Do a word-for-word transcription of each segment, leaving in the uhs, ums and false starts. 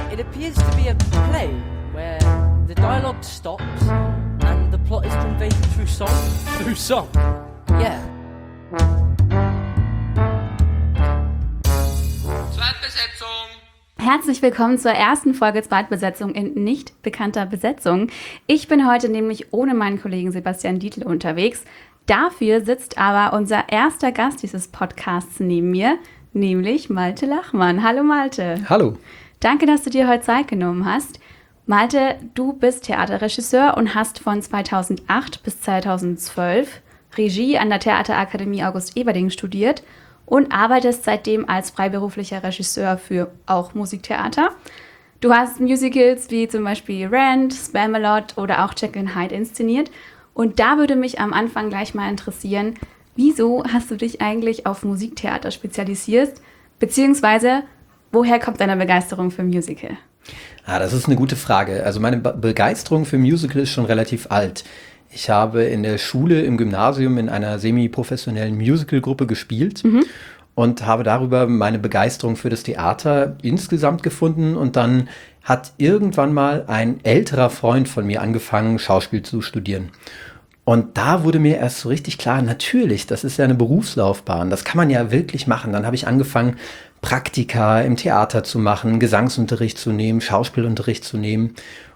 It appears to be a play where the dialogue stops and the plot is conveyed through song. Through song? Yeah. Zweitbesetzung! Herzlich willkommen zur ersten Folge Zweitbesetzung in nicht bekannter Besetzung. Ich bin heute nämlich ohne meinen Kollegen Sebastian Dietl unterwegs. Dafür sitzt aber unser erster Gast dieses Podcasts neben mir, nämlich Malte Lachmann. Hallo Malte. Hallo. Danke, dass du dir heute Zeit genommen hast. Malte, du bist Theaterregisseur und hast von zweitausendacht bis zweitausendzwölf Regie an der Theaterakademie August Everding studiert und arbeitest seitdem als freiberuflicher Regisseur für auch Musiktheater. Du hast Musicals wie zum Beispiel Rent, Spamalot oder auch Jekyll and Hyde inszeniert. Und da würde mich am Anfang gleich mal interessieren, wieso hast du dich eigentlich auf Musiktheater spezialisiert? Beziehungsweise, woher kommt deine Begeisterung für Musical? Ah, das ist eine gute Frage. Also meine Be- Begeisterung für Musical ist schon relativ alt. Ich habe in der Schule, im Gymnasium in einer semi-professionellen Musicalgruppe gespielt mhm. und habe darüber meine Begeisterung für das Theater insgesamt gefunden. Und dann hat irgendwann mal ein älterer Freund von mir angefangen, Schauspiel zu studieren. Und da wurde mir erst so richtig klar, natürlich, das ist ja eine Berufslaufbahn, das kann man ja wirklich machen. Dann habe ich angefangen, Praktika im Theater zu machen, Gesangsunterricht zu nehmen, Schauspielunterricht zu nehmen.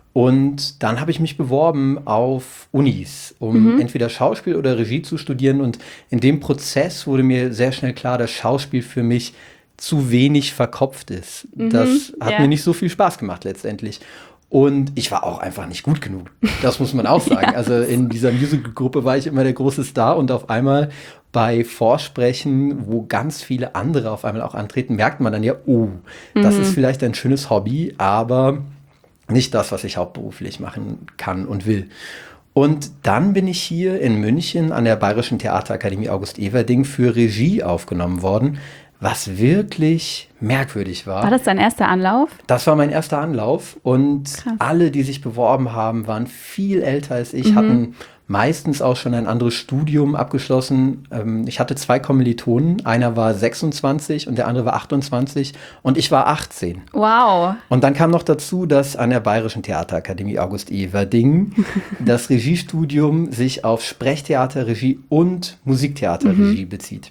Und dann habe ich mich beworben auf Unis, um mhm. entweder Schauspiel oder Regie zu studieren. Und in dem Prozess wurde mir sehr schnell klar, dass Schauspiel für mich zu wenig verkopft ist. Mhm, das hat ja. mir nicht so viel Spaß gemacht letztendlich. Und ich war auch einfach nicht gut genug. Das muss man auch sagen. ja. Also in dieser Musical-Gruppe war ich immer der große Star. Und auf einmal bei Vorsprechen, wo ganz viele andere auf einmal auch antreten, merkt man dann ja, oh, das mhm. ist vielleicht ein schönes Hobby, aber nicht das, was ich hauptberuflich machen kann und will. Und dann bin ich hier in München an der Bayerischen Theaterakademie August Everding für Regie aufgenommen worden, was wirklich merkwürdig war. War das dein erster Anlauf? Das war mein erster Anlauf und Krass. Alle, die sich beworben haben, waren viel älter als ich, mhm. hatten meistens auch schon ein anderes Studium abgeschlossen. Ich hatte zwei Kommilitonen, einer war sechsundzwanzig und der andere war achtundzwanzig und ich war achtzehn. Wow. Und dann kam noch dazu, dass an der Bayerischen Theaterakademie August Everding das Regiestudium sich auf Sprechtheaterregie und Musiktheaterregie mhm. bezieht.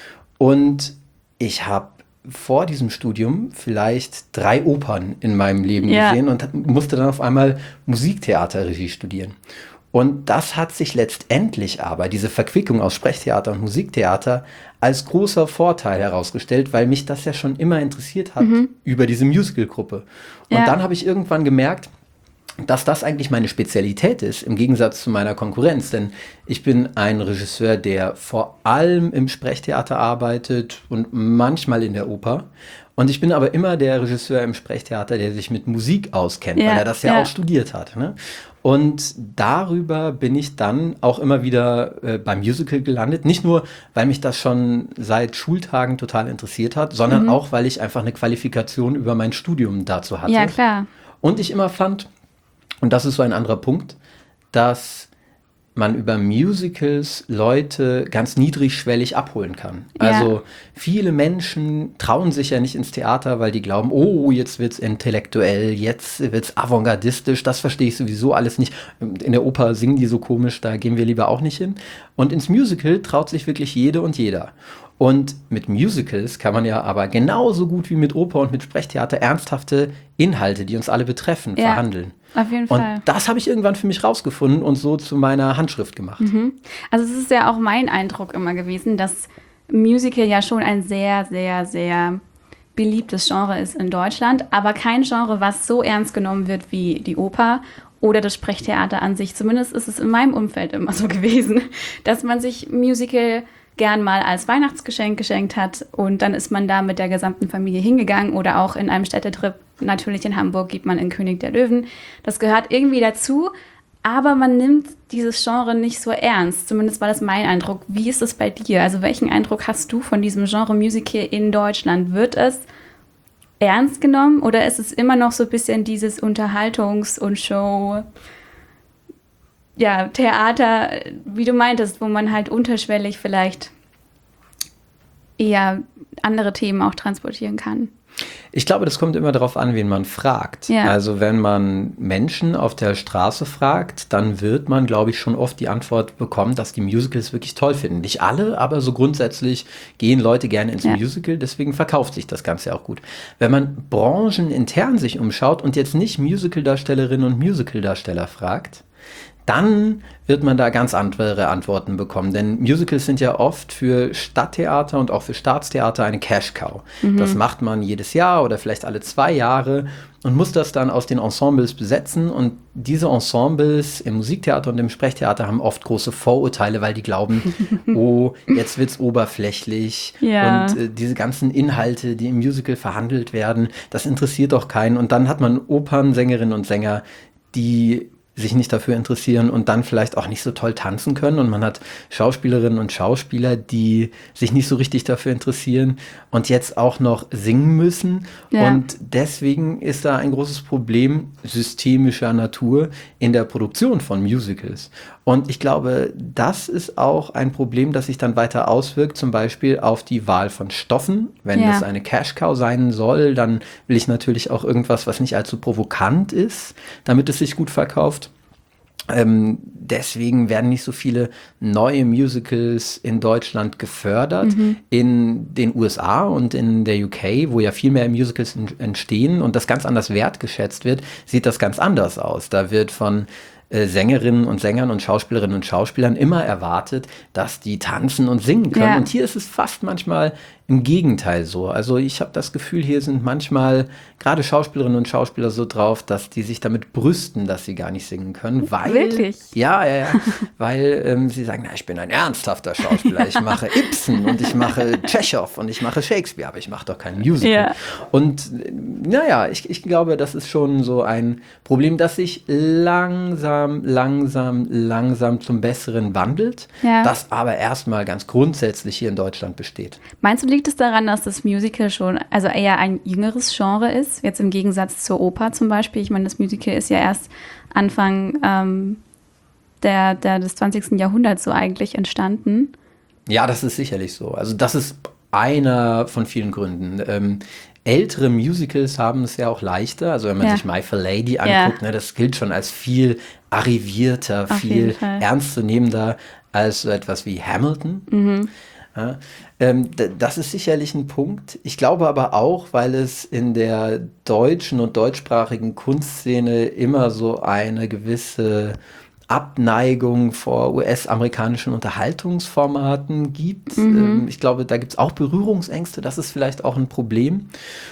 Und ich habe vor diesem Studium vielleicht drei Opern in meinem Leben ja. gesehen und musste dann auf einmal Musiktheaterregie studieren. Und das hat sich letztendlich aber, diese Verquickung aus Sprechtheater und Musiktheater, als großer Vorteil herausgestellt, weil mich das ja schon immer interessiert hat mhm. über diese Musical-Gruppe. Und ja. dann habe ich irgendwann gemerkt, dass das eigentlich meine Spezialität ist, im Gegensatz zu meiner Konkurrenz. Denn ich bin ein Regisseur, der vor allem im Sprechtheater arbeitet und manchmal in der Oper. Und ich bin aber immer der Regisseur im Sprechtheater, der sich mit Musik auskennt, ja, weil er das ja, ja auch studiert hat. Ne? Und darüber bin ich dann auch immer wieder äh, beim Musical gelandet. Nicht nur, weil mich das schon seit Schultagen total interessiert hat, sondern mhm. auch, weil ich einfach eine Qualifikation über mein Studium dazu hatte. Ja, klar. Und ich immer fand, und das ist so ein anderer Punkt, dass man über Musicals Leute ganz niedrigschwellig abholen kann. Ja. Also viele Menschen trauen sich ja nicht ins Theater, weil die glauben, oh, jetzt wird's intellektuell, jetzt wird's avantgardistisch, das verstehe ich sowieso alles nicht. In der Oper singen die so komisch, da gehen wir lieber auch nicht hin. Und ins Musical traut sich wirklich jede und jeder. Und mit Musicals kann man ja aber genauso gut wie mit Oper und mit Sprechtheater ernsthafte Inhalte, die uns alle betreffen, ja, verhandeln. Auf jeden Fall. Und das habe ich irgendwann für mich rausgefunden und so zu meiner Handschrift gemacht. Mhm. Also es ist ja auch mein Eindruck immer gewesen, dass Musical ja schon ein sehr, sehr, sehr beliebtes Genre ist in Deutschland, aber kein Genre, was so ernst genommen wird wie die Oper oder das Sprechtheater an sich. Zumindest ist es in meinem Umfeld immer so gewesen, dass man sich Musical gern mal als Weihnachtsgeschenk geschenkt hat und dann ist man da mit der gesamten Familie hingegangen oder auch in einem Städtetrip, natürlich in Hamburg geht man in König der Löwen. Das gehört irgendwie dazu, aber man nimmt dieses Genre nicht so ernst. Zumindest war das mein Eindruck. Wie ist es bei dir? Also welchen Eindruck hast du von diesem Genre Musical in Deutschland? Wird es ernst genommen oder ist es immer noch so ein bisschen dieses Unterhaltungs- und Show- ja, Theater, wie du meintest, wo man halt unterschwellig vielleicht eher andere Themen auch transportieren kann? Ich glaube, das kommt immer darauf an, wen man fragt. Ja. Also wenn man Menschen auf der Straße fragt, dann wird man, glaube ich, schon oft die Antwort bekommen, dass die Musicals wirklich toll finden. Nicht alle, aber so grundsätzlich gehen Leute gerne ins Ja. Musical, deswegen verkauft sich das Ganze auch gut. Wenn man branchenintern sich umschaut und jetzt nicht Musicaldarstellerinnen und Musicaldarsteller fragt, dann wird man da ganz andere Antworten bekommen. Denn Musicals sind ja oft für Stadttheater und auch für Staatstheater eine Cash-Cow. Mhm. Das macht man jedes Jahr oder vielleicht alle zwei Jahre und muss das dann aus den Ensembles besetzen. Und diese Ensembles im Musiktheater und im Sprechtheater haben oft große Vorurteile, weil die glauben, oh, jetzt wird's oberflächlich. Ja. Und äh, diese ganzen Inhalte, die im Musical verhandelt werden, das interessiert doch keinen. Und dann hat man Opernsängerinnen und Sänger, die sich nicht dafür interessieren und dann vielleicht auch nicht so toll tanzen können. Und man hat Schauspielerinnen und Schauspieler, die sich nicht so richtig dafür interessieren und jetzt auch noch singen müssen. Ja. Und deswegen ist da ein großes Problem systemischer Natur in der Produktion von Musicals. Und ich glaube, das ist auch ein Problem, das sich dann weiter auswirkt, zum Beispiel auf die Wahl von Stoffen. Wenn Ja. das eine Cash-Cow sein soll, dann will ich natürlich auch irgendwas, was nicht allzu provokant ist, damit es sich gut verkauft. Ähm, deswegen werden nicht so viele neue Musicals in Deutschland gefördert. Mhm. In den U S A und in der U K, wo ja viel mehr Musicals en- entstehen und das ganz anders wertgeschätzt wird, sieht das ganz anders aus. Da wird von äh, Sängerinnen und Sängern und Schauspielerinnen und Schauspielern immer erwartet, dass die tanzen und singen können. Ja. Und hier ist es fast manchmal im Gegenteil so. Also ich habe das Gefühl, hier sind manchmal gerade Schauspielerinnen und Schauspieler so drauf, dass die sich damit brüsten, dass sie gar nicht singen können. Weil, Wirklich? Ja, ja, ja. Weil ähm, sie sagen, na, ich bin ein ernsthafter Schauspieler. Ich mache Ibsen und ich mache Tschechow und ich mache Shakespeare, aber ich mache doch kein Musical. Ja. Und äh, naja, ich, ich glaube, das ist schon so ein Problem, das sich langsam, langsam, langsam zum Besseren wandelt, Ja. das aber erstmal ganz grundsätzlich hier in Deutschland besteht. Meinst du, liegt es daran, dass das Musical schon, also eher ein jüngeres Genre ist, jetzt im Gegensatz zur Oper zum Beispiel? Ich meine, das Musical ist ja erst Anfang ähm, der, der, des zwanzigsten Jahrhunderts so eigentlich entstanden. Ja, das ist sicherlich so. Also das ist einer von vielen Gründen. Ähm, ältere Musicals haben es ja auch leichter. Also wenn man Ja. sich My Fair Lady Ja. anguckt, ne, das gilt schon als viel arrivierter, Auf viel jeden Fall. ernstzunehmender als so etwas wie Hamilton. Mhm. Ja, ähm, d- das ist sicherlich ein Punkt. Ich glaube aber auch, weil es in der deutschen und deutschsprachigen Kunstszene immer so eine gewisse Abneigung vor U S-amerikanischen Unterhaltungsformaten gibt. Ähm, ich glaube, da gibt es auch Berührungsängste. Das ist vielleicht auch ein Problem.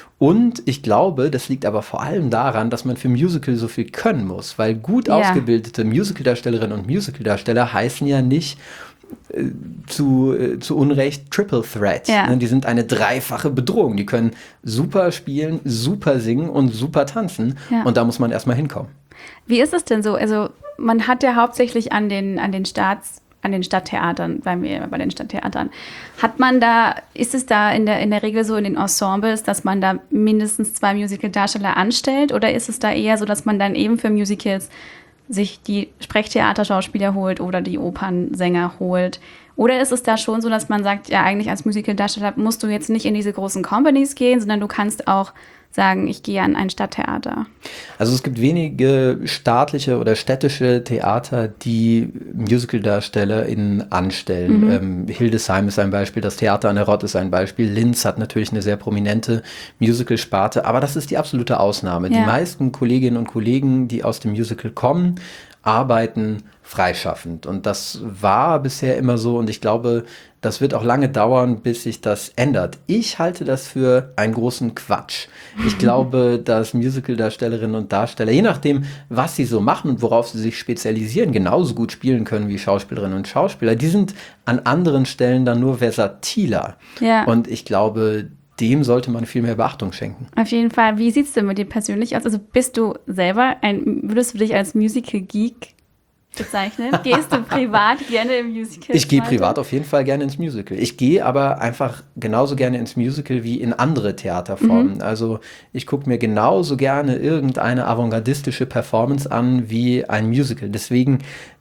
Und ich glaube, das liegt aber vor allem daran, dass man für Musical so viel können muss, weil gut Ja. ausgebildete Musicaldarstellerinnen und Musicaldarsteller heißen ja nicht äh, zu, äh, zu Unrecht Triple Threat. Ja. Ne, die sind eine dreifache Bedrohung. Die können super spielen, super singen und super tanzen. Ja. Und da muss man erstmal hinkommen. Wie ist es denn so? Also man hat ja hauptsächlich an den, an den Staats, an den Stadttheatern, bleiben wir bei den Stadttheatern, hat man da, ist es da in der, in der Regel so in den Ensembles, dass man da mindestens zwei Musical-Darsteller anstellt? Oder ist es da eher so, dass man dann eben für Musicals sich die Sprechtheaterschauspieler holt oder die Opernsänger holt? Oder ist es da schon so, dass man sagt, ja, eigentlich als Musical-Darsteller musst du jetzt nicht in diese großen Companies gehen, sondern du kannst auch sagen, ich gehe an ein Stadttheater? Also es gibt wenige staatliche oder städtische Theater, die MusicaldarstellerInnen anstellen. Mhm. Ähm, Hildesheim ist ein Beispiel, das Theater an der Rott ist ein Beispiel. Linz hat natürlich eine sehr prominente Musical-Sparte, aber das ist die absolute Ausnahme. Ja. Die meisten Kolleginnen und Kollegen, die aus dem Musical kommen, arbeiten freischaffend. Und das war bisher immer so und ich glaube, das wird auch lange dauern, bis sich das ändert. Ich halte das für einen großen Quatsch. Ich glaube, dass Musical-Darstellerinnen und Darsteller, je nachdem, was sie so machen und worauf sie sich spezialisieren, genauso gut spielen können wie Schauspielerinnen und Schauspieler. Die sind an anderen Stellen dann nur versatiler. Ja. Und ich glaube, dem sollte man viel mehr Beachtung schenken. Auf jeden Fall. Wie sieht es denn mit dir persönlich aus? Also bist du selber ein, würdest du dich als Musical-Geek bezeichnen? Gehst du privat gerne im Musical? Ich gehe privat auf jeden Fall gerne ins Musical. Ich gehe aber einfach genauso gerne ins Musical wie in andere Theaterformen. Mhm. Also ich gucke mir genauso gerne irgendeine avantgardistische Performance an wie ein Musical. Deswegen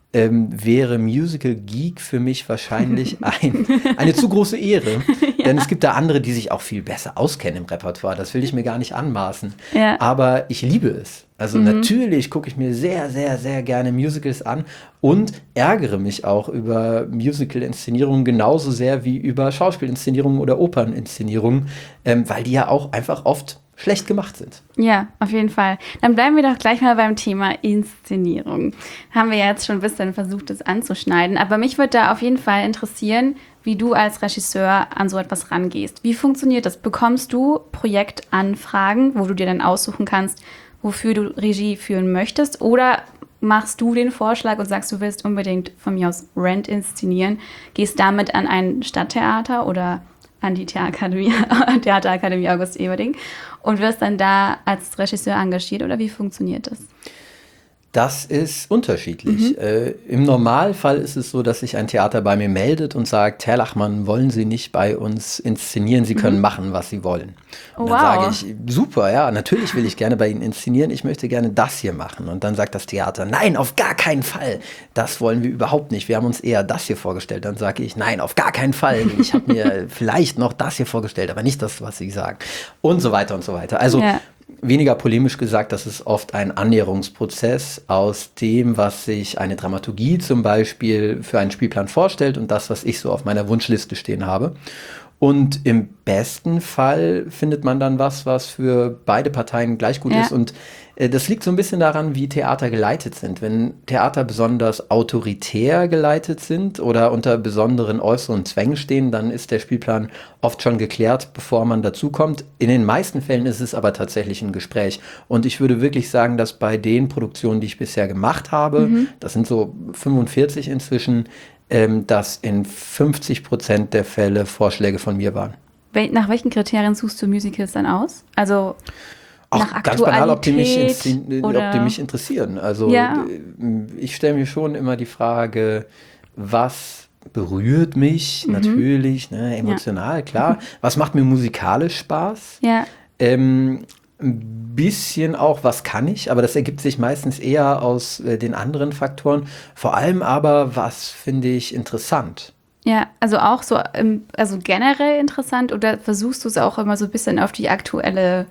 ähm, wäre Musical Geek für mich wahrscheinlich ein, eine zu große Ehre. Ja. Denn es gibt da andere, die sich auch viel besser auskennen im Repertoire. Das will ich mir gar nicht anmaßen. Ja. Aber ich liebe es. Also mhm. natürlich gucke ich mir sehr, sehr, sehr gerne Musicals an und ärgere mich auch über Musical-Inszenierungen genauso sehr wie über Schauspielinszenierungen oder Operninszenierungen, ähm, weil die ja auch einfach oft schlecht gemacht sind. Ja, auf jeden Fall. Dann bleiben wir doch gleich mal beim Thema Inszenierung. Haben wir ja jetzt schon ein bisschen versucht, das anzuschneiden. Aber mich würde da auf jeden Fall interessieren, wie du als Regisseur an so etwas rangehst. Wie funktioniert das? Bekommst du Projektanfragen, wo du dir dann aussuchen kannst, wofür du Regie führen möchtest? Oder machst du den Vorschlag und sagst, du willst unbedingt von mir aus Rent inszenieren, gehst damit an ein Stadttheater oder an die Theaterakademie, Theaterakademie August Everding und wirst dann da als Regisseur engagiert, oder wie funktioniert das? Das ist unterschiedlich. Mhm. Äh, im Normalfall ist es so, dass sich ein Theater bei mir meldet und sagt, Herr Lachmann, wollen Sie nicht bei uns inszenieren? Sie können mhm. machen, was Sie wollen. Und wow. dann sage ich, super, ja, natürlich will ich gerne bei Ihnen inszenieren. Ich möchte gerne das hier machen. Und dann sagt das Theater, nein, auf gar keinen Fall. Das wollen wir überhaupt nicht. Wir haben uns eher das hier vorgestellt. Dann sage ich, nein, auf gar keinen Fall. Ich habe mir vielleicht noch das hier vorgestellt, aber nicht das, was Sie sagen. Und so weiter und so weiter. Also ja. Weniger polemisch gesagt, das ist oft ein Annäherungsprozess aus dem, was sich eine Dramaturgie zum Beispiel für einen Spielplan vorstellt und das, was ich so auf meiner Wunschliste stehen habe. Und im besten Fall findet man dann was, was für beide Parteien gleich gut ja. ist. Und äh, das liegt so ein bisschen daran, wie Theater geleitet sind. Wenn Theater besonders autoritär geleitet sind oder unter besonderen äußeren Zwängen stehen, dann ist der Spielplan oft schon geklärt, bevor man dazukommt. In den meisten Fällen ist es aber tatsächlich ein Gespräch. Und ich würde wirklich sagen, dass bei den Produktionen, die ich bisher gemacht habe, mhm. das sind so fünfundvierzig inzwischen, ähm, dass in fünfzig Prozent der Fälle Vorschläge von mir waren. Nach welchen Kriterien suchst du Musicals dann aus? Also Ach, nach Aktualität, ganz banal, ob die mich, in, ob die mich interessieren. Also ja. ich stelle mir schon immer die Frage, was berührt mich mhm. natürlich, ne, emotional, ja. klar. Was macht mir musikalisch Spaß? Ja. Ähm, ein bisschen auch, was kann ich, aber das ergibt sich meistens eher aus äh, den anderen Faktoren. Vor allem aber, was finde ich interessant. Ja, also auch so, also generell interessant, oder versuchst du es auch immer so ein bisschen auf die aktuelle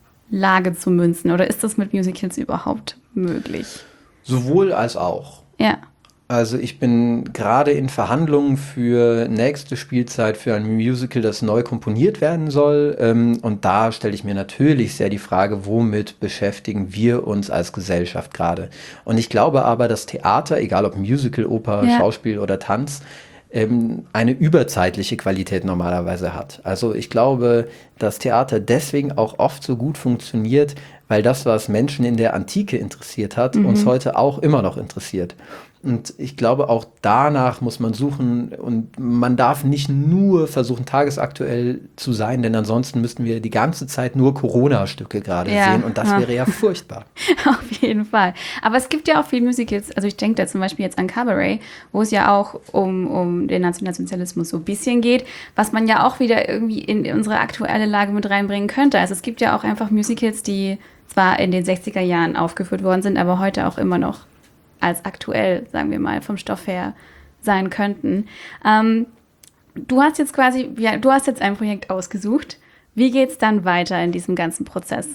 Lage zu münzen, oder ist das mit Musicals überhaupt möglich? Sowohl als auch. Ja. Also ich bin gerade in Verhandlungen für nächste Spielzeit für ein Musical, das neu komponiert werden soll. Ähm, und da stelle ich mir natürlich sehr die Frage, womit beschäftigen wir uns als Gesellschaft gerade? Und ich glaube aber, dass Theater, egal ob Musical, Oper, ja. Schauspiel oder Tanz, ähm, eine überzeitliche Qualität normalerweise hat. Also ich glaube, dass Theater deswegen auch oft so gut funktioniert, weil das, was Menschen in der Antike interessiert hat, mhm. uns heute auch immer noch interessiert. Und ich glaube, auch danach muss man suchen und man darf nicht nur versuchen, tagesaktuell zu sein, denn ansonsten müssten wir die ganze Zeit nur Corona-Stücke gerade ja. sehen und das wäre ja furchtbar. Auf jeden Fall. Aber es gibt ja auch viele Musicals, also ich denke da zum Beispiel jetzt an Cabaret, wo es ja auch um, um den Nationalsozialismus so ein bisschen geht, was man ja auch wieder irgendwie in unsere aktuelle Lage mit reinbringen könnte. Also es gibt ja auch einfach Musicals, die zwar in den sechziger Jahren aufgeführt worden sind, aber heute auch immer noch als aktuell, sagen wir mal, vom Stoff her sein könnten. Ähm, du hast jetzt quasi, ja, du hast jetzt ein Projekt ausgesucht. Wie geht's dann weiter in diesem ganzen Prozess?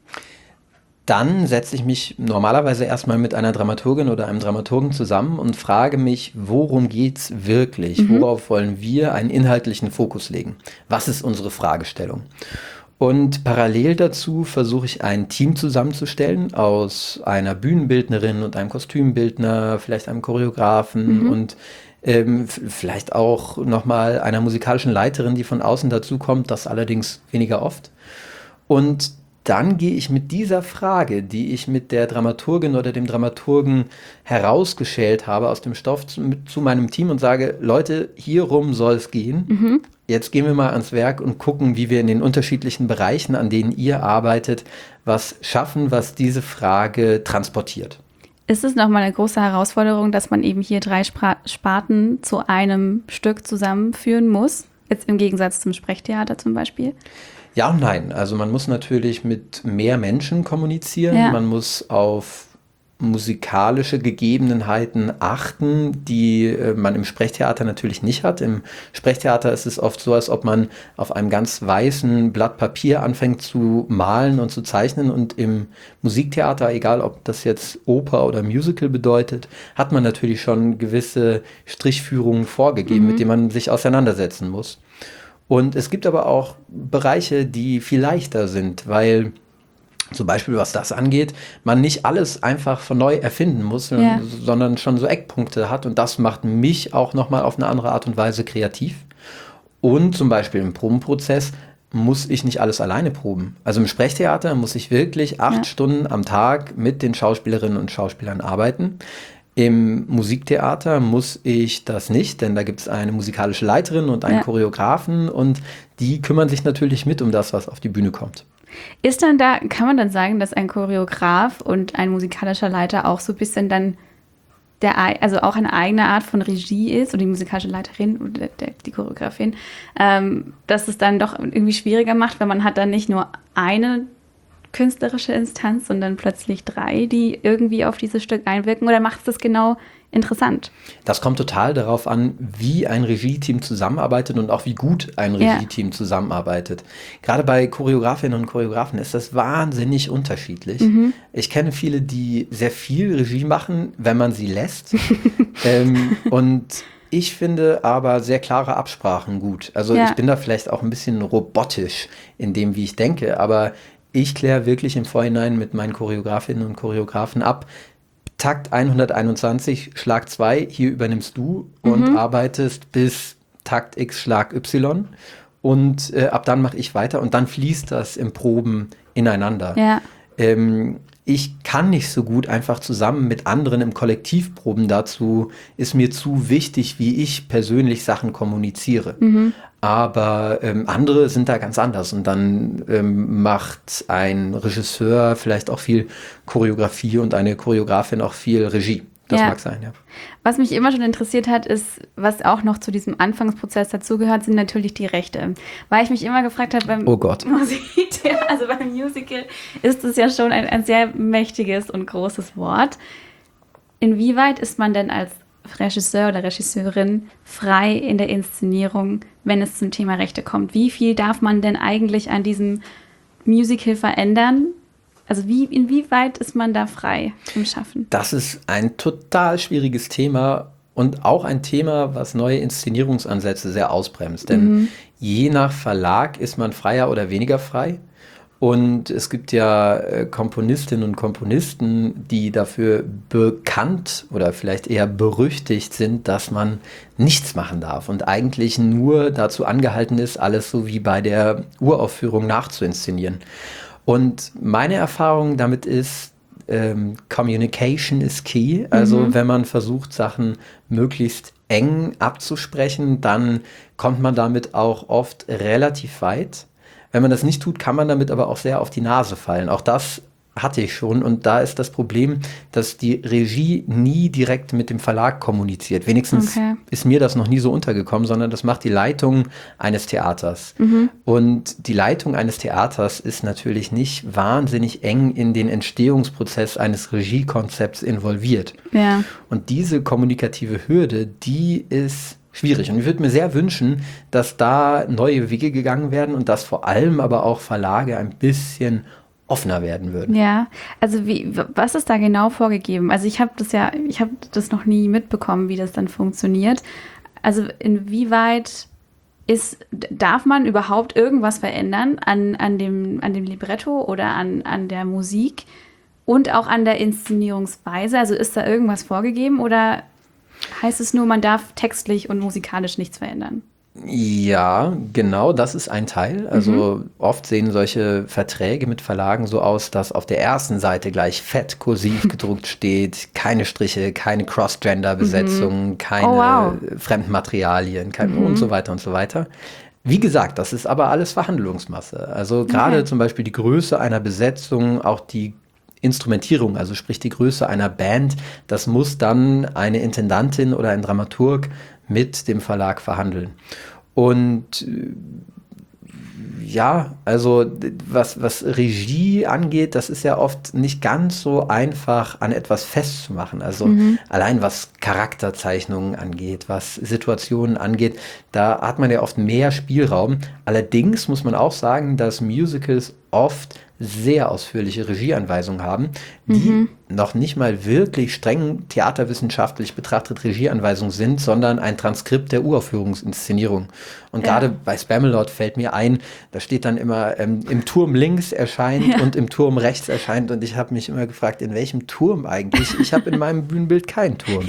Dann setze ich mich normalerweise erstmal mit einer Dramaturgin oder einem Dramaturgen zusammen und frage mich, worum geht's wirklich? Mhm. Worauf wollen wir einen inhaltlichen Fokus legen? Was ist unsere Fragestellung? Und parallel dazu versuche ich ein Team zusammenzustellen aus einer Bühnenbildnerin und einem Kostümbildner, vielleicht einem Choreografen mhm. und ähm, f- vielleicht auch nochmal einer musikalischen Leiterin, die von außen dazukommt, das allerdings weniger oft. Und dann gehe ich mit dieser Frage, die ich mit der Dramaturgin oder dem Dramaturgen herausgeschält habe aus dem Stoff zu, mit, zu meinem Team und sage, Leute, hierum soll es gehen. Mhm. Jetzt gehen wir mal ans Werk und gucken, wie wir in den unterschiedlichen Bereichen, an denen ihr arbeitet, was schaffen, was diese Frage transportiert. Ist es nochmal eine große Herausforderung, dass man eben hier drei Spra- Sparten zu einem Stück zusammenführen muss? Jetzt im Gegensatz zum Sprechtheater zum Beispiel? Ja und nein. Also man muss natürlich mit mehr Menschen kommunizieren. Ja. Man muss auf musikalische Gegebenheiten achten, die äh, man im Sprechtheater natürlich nicht hat. Im Sprechtheater ist es oft so, als ob man auf einem ganz weißen Blatt Papier anfängt zu malen und zu zeichnen, und im Musiktheater, egal ob das jetzt Oper oder Musical bedeutet, hat man natürlich schon gewisse Strichführungen vorgegeben, mhm. mit denen man sich auseinandersetzen muss. Und es gibt aber auch Bereiche, die viel leichter sind, weil zum Beispiel, was das angeht, man nicht alles einfach von neu erfinden muss, ja. sondern schon so Eckpunkte hat. Und das macht mich auch nochmal auf eine andere Art und Weise kreativ. Und zum Beispiel im Probenprozess muss ich nicht alles alleine proben. Also im Sprechtheater muss ich wirklich acht ja. Stunden am Tag mit den Schauspielerinnen und Schauspielern arbeiten. Im Musiktheater muss ich das nicht, denn da gibt es eine musikalische Leiterin und einen ja. Choreografen, und die kümmern sich natürlich mit um das, was auf die Bühne kommt. Ist dann da, kann man dann sagen, dass ein Choreograf und ein musikalischer Leiter auch so ein bisschen dann der, also auch eine eigene Art von Regie ist, oder die musikalische Leiterin oder der, die Choreografin, ähm, dass es dann doch irgendwie schwieriger macht, weil man hat dann nicht nur eine künstlerische Instanz, sondern plötzlich drei, die irgendwie auf dieses Stück einwirken, oder macht es das genau interessant? Das kommt total darauf an, wie ein Regie-Team zusammenarbeitet und auch wie gut ein Regie-Team ja. zusammenarbeitet. Gerade bei Choreografinnen und Choreografen ist das wahnsinnig unterschiedlich. Mhm. Ich kenne viele, die sehr viel Regie machen, wenn man sie lässt. ähm, und ich finde aber sehr klare Absprachen gut. Also ja. ich bin da vielleicht auch ein bisschen robotisch in dem, wie ich denke, aber ich kläre wirklich im Vorhinein mit meinen Choreografinnen und Choreografen ab: Takt hunderteinundzwanzig, Schlag zwei, hier übernimmst du und mhm. arbeitest bis Takt X, Schlag Y, und äh, ab dann mache ich weiter, und dann fließt das im Proben ineinander. Ja. Ähm, ich kann nicht so gut einfach zusammen mit anderen im Kollektiv proben. Dazu ist mir zu wichtig, wie ich persönlich Sachen kommuniziere. Mhm. Aber ähm, andere sind da ganz anders, und dann ähm, macht ein Regisseur vielleicht auch viel Choreografie und eine Choreografin auch viel Regie. Das ja. mag sein, ja. Was mich immer schon interessiert hat, ist, was auch noch zu diesem Anfangsprozess dazugehört, sind natürlich die Rechte. Weil ich mich immer gefragt habe, beim oh Gott. Musiktheater, also beim Musical, ist es ja schon ein, ein sehr mächtiges und großes Wort. Inwieweit ist man denn als Regisseur oder Regisseurin frei in der Inszenierung, wenn es zum Thema Rechte kommt? Wie viel darf man denn eigentlich an diesem Musical verändern? Also wie, inwieweit ist man da frei im Schaffen? Das ist ein total schwieriges Thema und auch ein Thema, was neue Inszenierungsansätze sehr ausbremst. Denn mhm. je nach Verlag ist man freier oder weniger frei. Und es gibt ja äh, Komponistinnen und Komponisten, die dafür bekannt oder vielleicht eher berüchtigt sind, dass man nichts machen darf und eigentlich nur dazu angehalten ist, alles so wie bei der Uraufführung nachzuinszenieren. Und meine Erfahrung damit ist, ähm, Communication is key. Also mhm. wenn man versucht, Sachen möglichst eng abzusprechen, dann kommt man damit auch oft relativ weit. Wenn man das nicht tut, kann man damit aber auch sehr auf die Nase fallen. Auch das hatte ich schon. Und da ist das Problem, dass die Regie nie direkt mit dem Verlag kommuniziert. Wenigstens okay. ist mir das noch nie so untergekommen, sondern das macht die Leitung eines Theaters. Mhm. Und die Leitung eines Theaters ist natürlich nicht wahnsinnig eng in den Entstehungsprozess eines Regiekonzepts involviert. Ja. Und diese kommunikative Hürde, die ist schwierig. Und ich würde mir sehr wünschen, dass da neue Wege gegangen werden und dass vor allem aber auch Verlage ein bisschen offener werden würden. Ja, also wie, was ist da genau vorgegeben? Also ich habe das ja, ich habe das noch nie mitbekommen, wie das dann funktioniert. Also inwieweit ist, darf man überhaupt irgendwas verändern an, an, dem, an dem Libretto oder an, an der Musik und auch an der Inszenierungsweise? Also ist da irgendwas vorgegeben oder heißt es nur, man darf textlich und musikalisch nichts verändern? Ja, genau, das ist ein Teil. Also mhm. oft sehen solche Verträge mit Verlagen so aus, dass auf der ersten Seite gleich fett kursiv gedruckt steht, keine Striche, keine Cross-Gender-Besetzung, mhm. keine oh, wow. Fremdmaterialien kein mhm. und so weiter und so weiter. Wie gesagt, das ist aber alles Verhandlungsmasse. Also gerade okay. zum Beispiel die Größe einer Besetzung, auch die Instrumentierung, also sprich die Größe einer Band, das muss dann eine Intendantin oder ein Dramaturg mit dem Verlag verhandeln. Und ja, also d- was, was Regie angeht, das ist ja oft nicht ganz so einfach an etwas festzumachen. Also allein was Charakterzeichnungen angeht, was Situationen angeht, da hat man ja oft mehr Spielraum. Allerdings muss man auch sagen, dass Musicals oft sehr ausführliche Regieanweisungen haben, die noch nicht mal wirklich streng theaterwissenschaftlich betrachtet Regieanweisungen sind, sondern ein Transkript der Uraufführungsinszenierung. Und Ja. gerade bei Spamalot fällt mir ein, da steht dann immer, ähm, im Turm links erscheint Ja. und im Turm rechts erscheint. Und ich habe mich immer gefragt, in welchem Turm eigentlich? Ich habe in meinem Bühnenbild keinen Turm.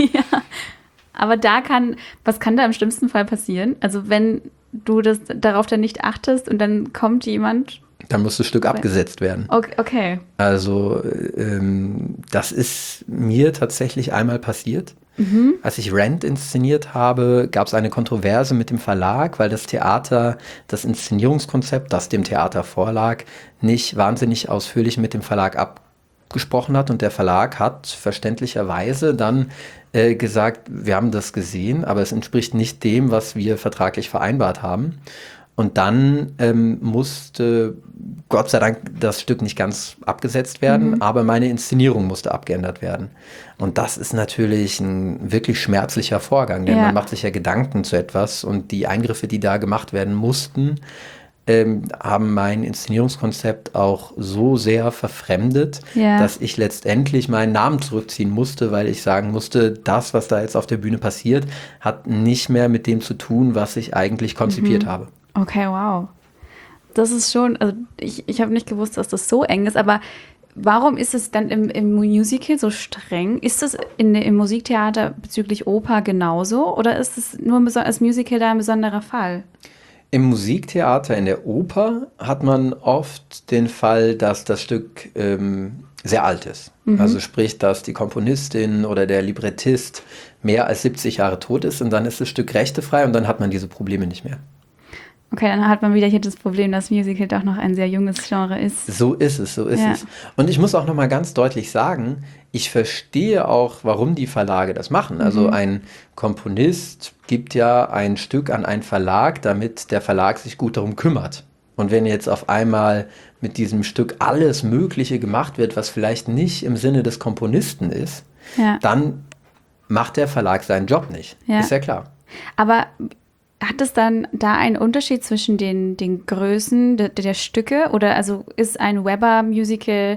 Aber da kann, was kann da im schlimmsten Fall passieren? Also wenn du das darauf dann nicht achtest und dann kommt jemand. Dann muss das Stück abgesetzt werden. Okay. okay. Also ähm, das ist mir tatsächlich einmal passiert. Als ich Rent inszeniert habe, gab es eine Kontroverse mit dem Verlag, weil das Theater das Inszenierungskonzept, das dem Theater vorlag, nicht wahnsinnig ausführlich mit dem Verlag abgesprochen hat. Und der Verlag hat verständlicherweise dann äh, gesagt, wir haben das gesehen, aber es entspricht nicht dem, was wir vertraglich vereinbart haben. Und dann ähm, musste Gott sei Dank das Stück nicht ganz abgesetzt werden, mhm. aber meine Inszenierung musste abgeändert werden. Und das ist natürlich ein wirklich schmerzlicher Vorgang, denn Ja. man macht sich ja Gedanken zu etwas und die Eingriffe, die da gemacht werden mussten, ähm, haben mein Inszenierungskonzept auch so sehr verfremdet, Ja. dass ich letztendlich meinen Namen zurückziehen musste, weil ich sagen musste, das, was da jetzt auf der Bühne passiert, hat nicht mehr mit dem zu tun, was ich eigentlich konzipiert habe. Okay, wow. Das ist schon, also ich, ich habe nicht gewusst, dass das so eng ist, aber warum ist es dann im, im Musical so streng? Ist es in, im Musiktheater bezüglich Oper genauso oder ist es nur beso- als Musical da ein besonderer Fall? Im Musiktheater, in der Oper, hat man oft den Fall, dass das Stück ähm, sehr alt ist. Also sprich, dass die Komponistin oder der Librettist mehr als siebzig Jahre tot ist und dann ist das Stück rechtefrei und dann hat man diese Probleme nicht mehr. Okay, dann hat man wieder hier das Problem, dass Musical doch noch ein sehr junges Genre ist. So ist es, so ist Ja. es. Und ich muss auch noch mal ganz deutlich sagen, ich verstehe auch, warum die Verlage das machen. Also ein Komponist gibt ja ein Stück an einen Verlag, damit der Verlag sich gut darum kümmert. Und wenn jetzt auf einmal mit diesem Stück alles Mögliche gemacht wird, was vielleicht nicht im Sinne des Komponisten ist, Ja. dann macht der Verlag seinen Job nicht. Ja. Ist ja klar. Aber hat es dann da einen Unterschied zwischen den, den Größen der, der Stücke? Oder also ist ein Weber-Musical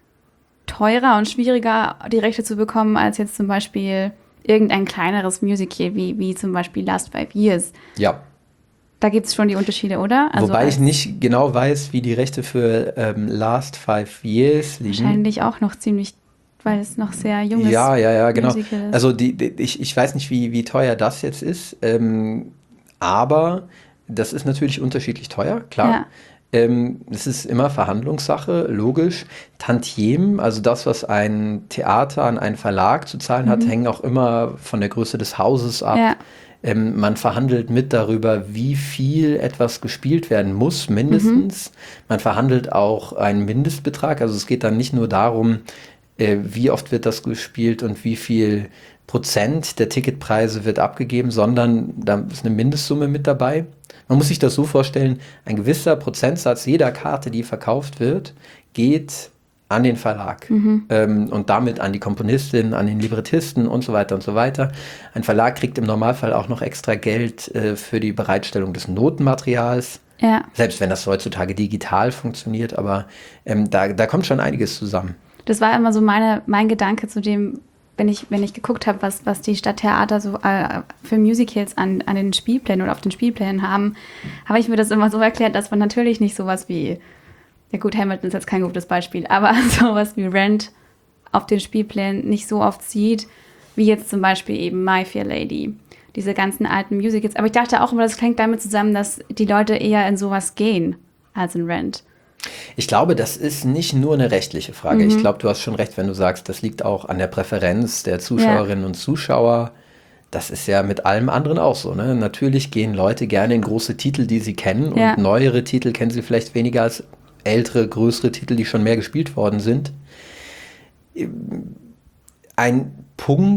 teurer und schwieriger, die Rechte zu bekommen, als jetzt zum Beispiel irgendein kleineres Musical, wie, wie zum Beispiel Last Five Years? Ja. Da gibt es schon die Unterschiede, oder? Also Wobei als- ich nicht genau weiß, wie die Rechte für ähm, Last Five Years liegen. Wahrscheinlich auch noch ziemlich, weil es noch sehr jung ist. Ja, ja, ja, genau. Musical ist. Also die, die, ich, ich weiß nicht, wie, wie teuer das jetzt ist, ähm, aber das ist natürlich unterschiedlich teuer, klar. Ja. Ähm, es ist immer Verhandlungssache, logisch. Tantiemen, also das, was ein Theater an einen Verlag zu zahlen hat, hängen auch immer von der Größe des Hauses ab. Mhm. Ja. Ähm, man verhandelt mit darüber, wie viel etwas gespielt werden muss, mindestens. Man verhandelt auch einen Mindestbetrag. Also es geht dann nicht nur darum, äh, wie oft wird das gespielt und wie viel Prozent der Ticketpreise wird abgegeben, sondern da ist eine Mindestsumme mit dabei. Man muss sich das so vorstellen, ein gewisser Prozentsatz jeder Karte, die verkauft wird, geht an den Verlag ähm, und damit an die Komponistin, an den Librettisten und so weiter und so weiter. Ein Verlag kriegt im Normalfall auch noch extra Geld äh, für die Bereitstellung des Notenmaterials, Ja. selbst wenn das heutzutage digital funktioniert, aber ähm, da, da kommt schon einiges zusammen. Das war immer so meine, mein Gedanke zu dem, wenn ich, wenn ich geguckt habe, was, was die Stadttheater so äh, für Musicals an, an den Spielplänen oder auf den Spielplänen haben, habe ich mir das immer so erklärt, dass man natürlich nicht sowas wie, ja gut, Hamilton ist jetzt kein gutes Beispiel, aber sowas wie Rent auf den Spielplänen nicht so oft sieht, wie jetzt zum Beispiel eben My Fair Lady, diese ganzen alten Musicals. Aber ich dachte auch immer, das hängt damit zusammen, dass die Leute eher in sowas gehen als in Rent. Ich glaube, das ist nicht nur eine rechtliche Frage. Ich glaube, du hast schon recht, wenn du sagst, das liegt auch an der Präferenz der Zuschauerinnen und Zuschauer. Das ist ja mit allem anderen auch so. Ne? Natürlich gehen Leute gerne in große Titel, die sie kennen. Ja. Und neuere Titel kennen sie vielleicht weniger als ältere, größere Titel, die schon mehr gespielt worden sind. Ein Punkt,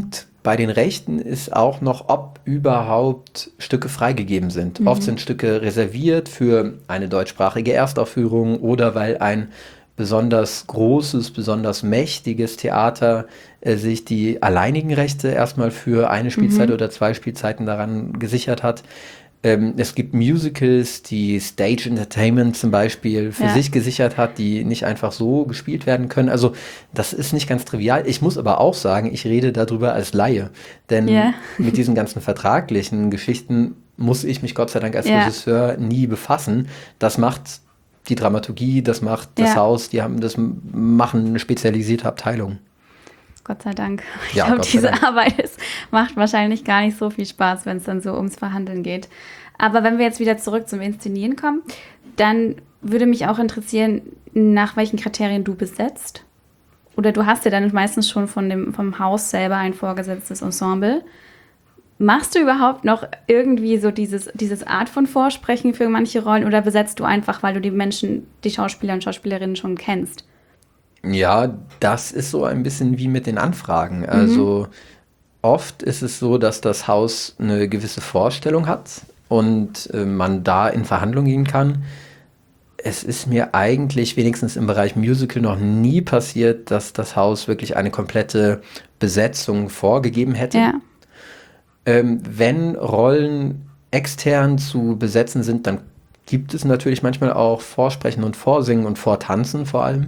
bei den Rechten ist auch noch, ob überhaupt Stücke freigegeben sind. Mhm. Oft sind Stücke reserviert für eine deutschsprachige Erstaufführung oder weil ein besonders großes, besonders mächtiges Theater äh, sich die alleinigen Rechte erstmal für eine Spielzeit mhm. oder zwei Spielzeiten daran gesichert hat. Ähm, es gibt Musicals, die Stage Entertainment zum Beispiel für ja. sich gesichert hat, die nicht einfach so gespielt werden können. Also das ist nicht ganz trivial. Ich muss aber auch sagen, ich rede darüber als Laie. Denn yeah. mit diesen ganzen vertraglichen Geschichten muss ich mich Gott sei Dank als yeah. Regisseur nie befassen. Das macht die Dramaturgie, das macht das ja. Haus, die haben das machen eine spezialisierte Abteilung. Gott sei Dank. Ich ja, glaube, diese Dank. Arbeit ist, macht wahrscheinlich gar nicht so viel Spaß, wenn es dann so ums Verhandeln geht. Aber wenn wir jetzt wieder zurück zum Inszenieren kommen, dann würde mich auch interessieren, nach welchen Kriterien du besetzt. Oder du hast ja dann meistens schon von dem, vom Haus selber ein vorgesetztes Ensemble. Machst du überhaupt noch irgendwie so dieses, dieses Art von Vorsprechen für manche Rollen oder besetzt du einfach, weil du die Menschen, die Schauspieler und Schauspielerinnen schon kennst? Ja, das ist so ein bisschen wie mit den Anfragen. Also mhm. oft ist es so, dass das Haus eine gewisse Vorstellung hat und äh, man da in Verhandlungen gehen kann. Es ist mir eigentlich wenigstens im Bereich Musical noch nie passiert, dass das Haus wirklich eine komplette Besetzung vorgegeben hätte. Ja. Ähm, wenn Rollen extern zu besetzen sind, dann gibt es natürlich manchmal auch Vorsprechen und Vorsingen und Vortanzen vor allem.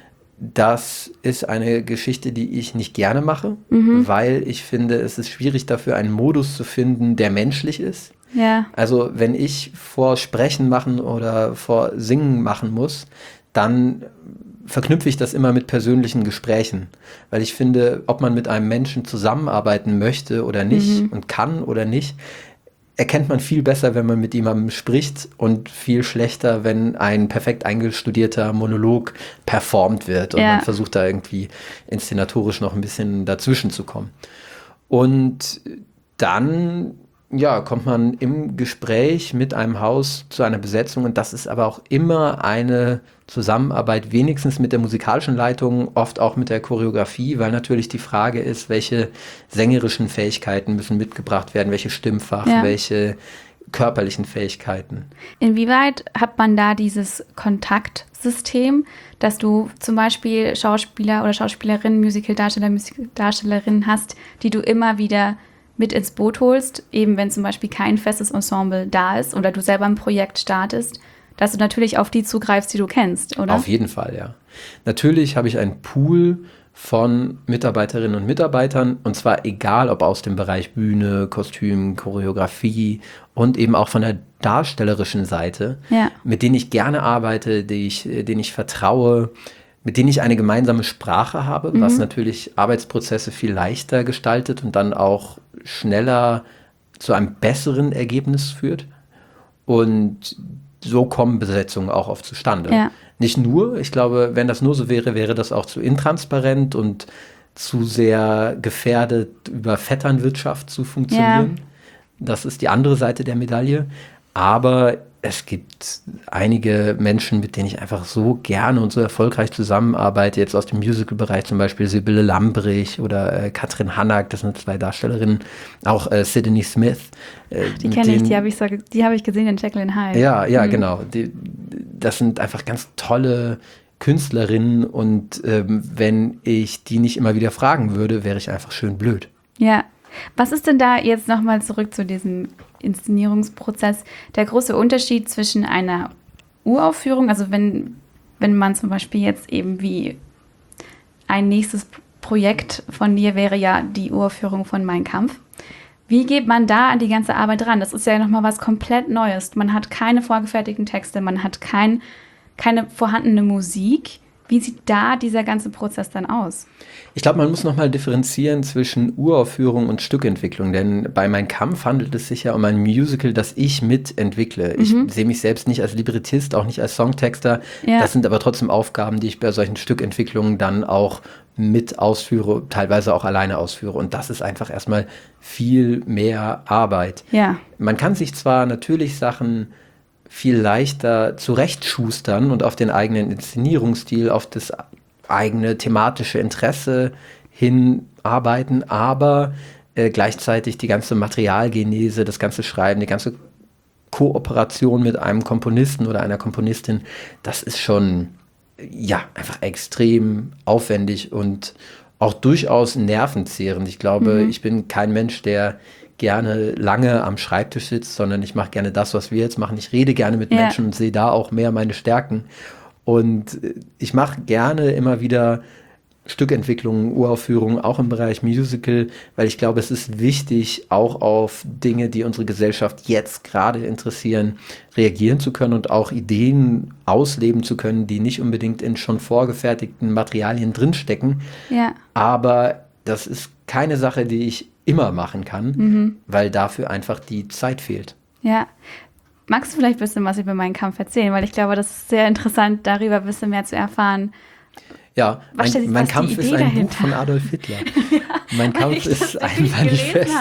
Das ist eine Geschichte, die ich nicht gerne mache, mhm. weil ich finde, es ist schwierig dafür, einen Modus zu finden, der menschlich ist. Ja. Also wenn ich vor Sprechen machen oder vor Singen machen muss, dann verknüpfe ich das immer mit persönlichen Gesprächen. Weil ich finde, ob man mit einem Menschen zusammenarbeiten möchte oder nicht mhm. und kann oder nicht, erkennt man viel besser, wenn man mit jemandem spricht und viel schlechter, wenn ein perfekt eingestudierter Monolog performt wird und ja. man versucht da irgendwie inszenatorisch noch ein bisschen dazwischen zu kommen. Und dann ja, kommt man im Gespräch mit einem Haus zu einer Besetzung und das ist aber auch immer eine Zusammenarbeit, wenigstens mit der musikalischen Leitung, oft auch mit der Choreografie, weil natürlich die Frage ist, welche sängerischen Fähigkeiten müssen mitgebracht werden, welche Stimmfach, ja. welche körperlichen Fähigkeiten. Inwieweit hat man da dieses Kontaktsystem, dass du zum Beispiel Schauspieler oder Schauspielerinnen, Musicaldarsteller, Musicaldarstellerinnen hast, die du immer wieder mit ins Boot holst, eben wenn zum Beispiel kein festes Ensemble da ist oder du selber ein Projekt startest, dass du natürlich auf die zugreifst, die du kennst, oder? Auf jeden Fall, ja. Natürlich habe ich einen Pool von Mitarbeiterinnen und Mitarbeitern und zwar egal, ob aus dem Bereich Bühne, Kostüm, Choreografie und eben auch von der darstellerischen Seite, ja. mit denen ich gerne arbeite, die ich, denen ich vertraue, mit denen ich eine gemeinsame Sprache habe, mhm. was natürlich Arbeitsprozesse viel leichter gestaltet und dann auch schneller zu einem besseren Ergebnis führt. Und so kommen Besetzungen auch oft zustande. Ja. Nicht nur, ich glaube, wenn das nur so wäre, wäre das auch zu intransparent und zu sehr gefährdet, über Vetternwirtschaft zu funktionieren. Ja. Das ist die andere Seite der Medaille. Aber es gibt einige Menschen, mit denen ich einfach so gerne und so erfolgreich zusammenarbeite, jetzt aus dem Musical-Bereich, zum Beispiel Sibylle Lambrich oder äh, Katrin Hannack, das sind zwei Darstellerinnen, auch äh, Sydney Smith. Äh, die kenne ich, die habe ich, so, die hab ich gesehen in Jekyll and Hyde. Ja, ja, mhm. genau. Die, das sind einfach ganz tolle Künstlerinnen und ähm, wenn ich die nicht immer wieder fragen würde, wäre ich einfach schön blöd. Ja. Was ist denn da jetzt nochmal zurück zu diesem Inszenierungsprozess, der große Unterschied zwischen einer Uraufführung, also wenn, wenn man zum Beispiel jetzt eben wie ein nächstes Projekt von dir wäre ja die Uraufführung von Mein Kampf. Wie geht man da an die ganze Arbeit ran? Das ist ja nochmal was komplett Neues. Man hat keine vorgefertigten Texte, man hat kein, keine vorhandene Musik. Wie sieht da dieser ganze Prozess dann aus? Ich glaube, man muss nochmal differenzieren zwischen Uraufführung und Stückentwicklung, denn bei Mein Kampf handelt es sich ja um ein Musical, das ich mitentwickle. Mhm. Ich sehe mich selbst nicht als Librettist, auch nicht als Songtexter. Ja. Das sind aber trotzdem Aufgaben, die ich bei solchen Stückentwicklungen dann auch mit ausführe, teilweise auch alleine ausführe. Und das ist einfach erstmal viel mehr Arbeit. Ja. Man kann sich zwar natürlich Sachen viel leichter zurechtschustern und auf den eigenen Inszenierungsstil, auf das eigene thematische Interesse hinarbeiten, aber äh, gleichzeitig die ganze Materialgenese, das ganze Schreiben, die ganze Kooperation mit einem Komponisten oder einer Komponistin, das ist schon, ja, einfach extrem aufwendig und auch durchaus nervenzehrend. Ich glaube, mhm. ich bin kein Mensch, der gerne lange am Schreibtisch sitzt, sondern ich mache gerne das, was wir jetzt machen. Ich rede gerne mit ja. Menschen und sehe da auch mehr meine Stärken. Und ich mache gerne immer wieder Stückentwicklungen, Uraufführungen, auch im Bereich Musical, weil ich glaube, es ist wichtig, auch auf Dinge, die unsere Gesellschaft jetzt gerade interessieren, reagieren zu können und auch Ideen ausleben zu können, die nicht unbedingt in schon vorgefertigten Materialien drinstecken. Ja. Aber das ist keine Sache, die ich immer machen kann, mhm. weil dafür einfach die Zeit fehlt. Ja. Magst du vielleicht ein bisschen was über meinen Kampf erzählen? Weil ich glaube, das ist sehr interessant, darüber ein bisschen mehr zu erfahren. Ja, was mein, mein Kampf ist ein dahinter? Buch von Adolf Hitler. ja, mein Kampf ist ein Manifest.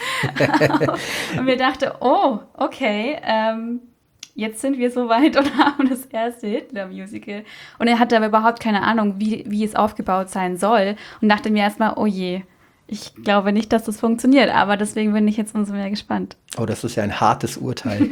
Und mir dachte, oh, okay, ähm, jetzt sind wir soweit und haben das erste Hitler-Musical. Und er hatte aber überhaupt keine Ahnung, wie, wie es aufgebaut sein soll. Und dachte mir erstmal, oh je, ich glaube nicht, dass das funktioniert. Aber deswegen bin ich jetzt umso mehr gespannt. Oh, das ist ja ein hartes Urteil.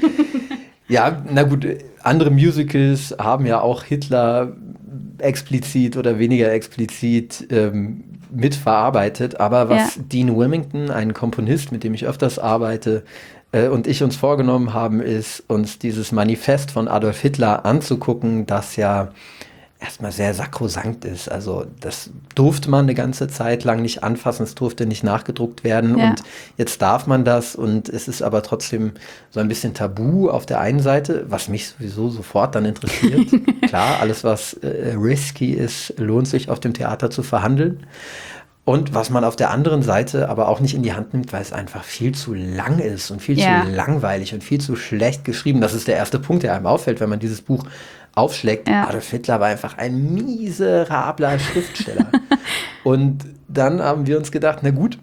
Ja, na gut, andere Musicals haben ja auch Hitler explizit oder weniger explizit ähm, mitverarbeitet. Aber was ja. Dean Wilmington, ein Komponist, mit dem ich öfters arbeite, äh, und ich uns vorgenommen haben, ist, uns dieses Manifest von Adolf Hitler anzugucken, das ja erstmal sehr sakrosankt ist. Also das durfte man eine ganze Zeit lang nicht anfassen, es durfte nicht nachgedruckt werden ja. und jetzt darf man das und es ist aber trotzdem so ein bisschen tabu auf der einen Seite, was mich sowieso sofort dann interessiert. Klar, alles was äh, risky ist, lohnt sich auf dem Theater zu verhandeln. Und was man auf der anderen Seite aber auch nicht in die Hand nimmt, weil es einfach viel zu lang ist und viel ja. zu langweilig und viel zu schlecht geschrieben. Das ist der erste Punkt, der einem auffällt, wenn man dieses Buch aufschlägt. Ja. Adolf Hitler war einfach ein miserabler Schriftsteller. Und dann haben wir uns gedacht, na gut,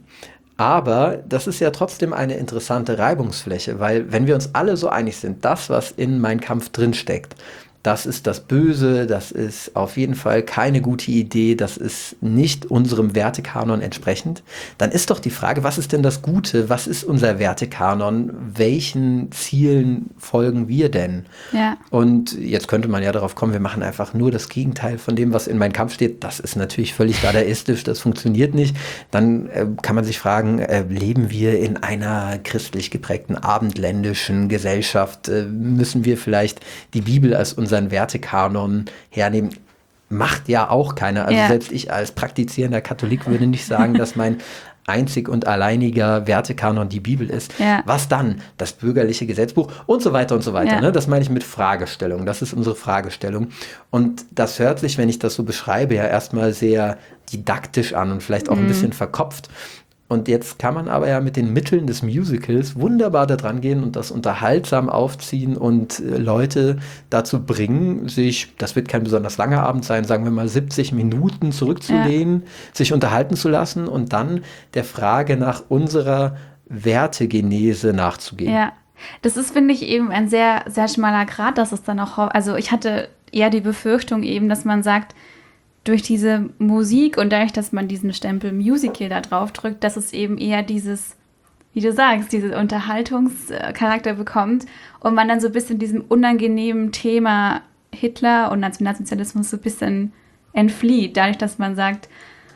aber das ist ja trotzdem eine interessante Reibungsfläche, weil wenn wir uns alle so einig sind, das, was in Mein Kampf drinsteckt, das ist das Böse, das ist auf jeden Fall keine gute Idee, das ist nicht unserem Wertekanon entsprechend, dann ist doch die Frage, was ist denn das Gute, was ist unser Wertekanon, welchen Zielen folgen wir denn? Ja. Und jetzt könnte man ja darauf kommen, wir machen einfach nur das Gegenteil von dem, was in Mein Kampf steht. Das ist natürlich völlig dadaistisch, das funktioniert nicht. Dann äh, kann man sich fragen, äh, leben wir in einer christlich geprägten abendländischen Gesellschaft? Äh, müssen wir vielleicht die Bibel als unser unseren Wertekanon hernehmen, macht ja auch keiner. Also ja. selbst ich als praktizierender Katholik würde nicht sagen, dass mein einzig und alleiniger Wertekanon die Bibel ist. Ja. Was dann? Das bürgerliche Gesetzbuch und so weiter und so weiter. Ja. Ne? Das meine ich mit Fragestellung. Das ist unsere Fragestellung. Und das hört sich, wenn ich das so beschreibe, ja erstmal sehr didaktisch an und vielleicht auch mhm. ein bisschen verkopft. Und jetzt kann man aber ja mit den Mitteln des Musicals wunderbar da dran gehen und das unterhaltsam aufziehen und äh, Leute dazu bringen, sich, das wird kein besonders langer Abend sein, sagen wir mal siebzig Minuten zurückzulehnen, ja. sich unterhalten zu lassen und dann der Frage nach unserer Wertegenese nachzugehen. Ja, das ist, finde ich, eben ein sehr, sehr schmaler Grat, dass es dann auch, also ich hatte eher die Befürchtung eben, dass man sagt, durch diese Musik und dadurch, dass man diesen Stempel Musical da drauf drückt, dass es eben eher dieses, wie du sagst, diesen Unterhaltungscharakter bekommt und man dann so ein bisschen diesem unangenehmen Thema Hitler und Nationalsozialismus so ein bisschen entflieht, dadurch, dass man sagt,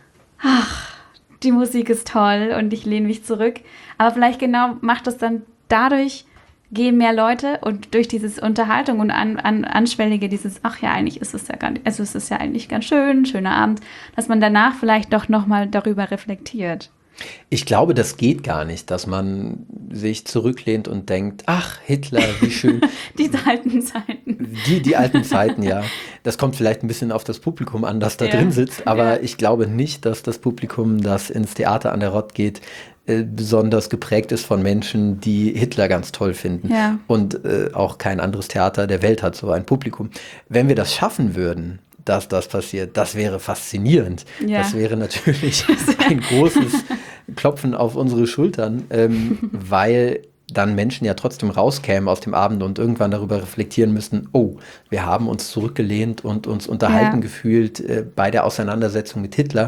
ach, die Musik ist toll und ich lehne mich zurück. Aber vielleicht genau macht es dann dadurch, gehen mehr Leute und durch dieses Unterhaltung und an, an Anschwellige, dieses, ach ja, eigentlich ist es ja gar nicht, also es ist ja eigentlich ganz schön, schöner Abend, dass man danach vielleicht doch nochmal darüber reflektiert. Ich glaube, das geht gar nicht, dass man sich zurücklehnt und denkt, ach, Hitler, wie schön. Die alten Zeiten. Die, die alten Zeiten, ja. Das kommt vielleicht ein bisschen auf das Publikum an, das da ja. drin sitzt, aber ja. ich glaube nicht, dass das Publikum, das ins Theater an der Rott geht, äh, besonders geprägt ist von Menschen, die Hitler ganz toll finden. Ja. Und äh, auch kein anderes Theater der Welt hat so ein Publikum. Wenn wir das schaffen würden, dass das passiert, das wäre faszinierend. Ja. Das wäre natürlich ein großes Klopfen auf unsere Schultern, ähm, weil dann Menschen ja trotzdem rauskämen aus dem Abend und irgendwann darüber reflektieren müssen, oh, wir haben uns zurückgelehnt und uns unterhalten ja. gefühlt äh, bei der Auseinandersetzung mit Hitler,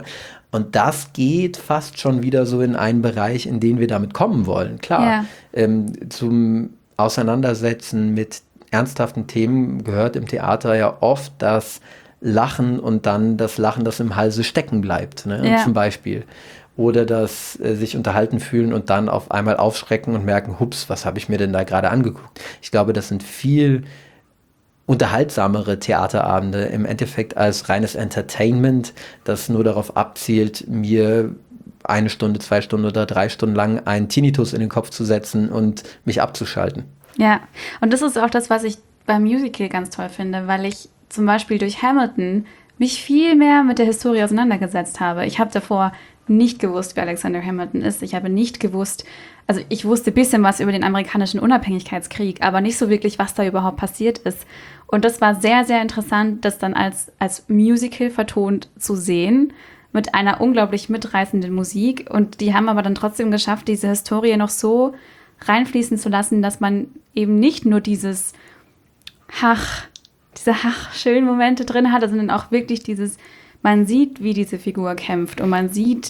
Und das geht fast schon wieder so in einen Bereich, in den wir damit kommen wollen. Klar, Ja. ähm, zum Auseinandersetzen mit ernsthaften Themen gehört im Theater ja oft das Lachen und dann das Lachen, das im Halse stecken bleibt, ne? Ja. Zum Beispiel. Oder das äh, sich unterhalten fühlen und dann auf einmal aufschrecken und merken, hups, was habe ich mir denn da gerade angeguckt? Ich glaube, das sind viel unterhaltsamere Theaterabende im Endeffekt als reines Entertainment, das nur darauf abzielt, mir eine Stunde, zwei Stunden oder drei Stunden lang einen Tinnitus in den Kopf zu setzen und mich abzuschalten. Ja, und das ist auch das, was ich beim Musical ganz toll finde, weil ich zum Beispiel durch Hamilton mich viel mehr mit der Historie auseinandergesetzt habe. Ich habe davor nicht gewusst, wer Alexander Hamilton ist. Ich habe nicht gewusst, also ich wusste ein bisschen was über den amerikanischen Unabhängigkeitskrieg, aber nicht so wirklich, was da überhaupt passiert ist. Und das war sehr, sehr interessant, das dann als, als Musical vertont zu sehen, mit einer unglaublich mitreißenden Musik. Und die haben aber dann trotzdem geschafft, diese Historie noch so reinfließen zu lassen, dass man eben nicht nur dieses Ach, diese ach, schönen Momente drin hatte, sondern auch wirklich dieses, man sieht, wie diese Figur kämpft und man sieht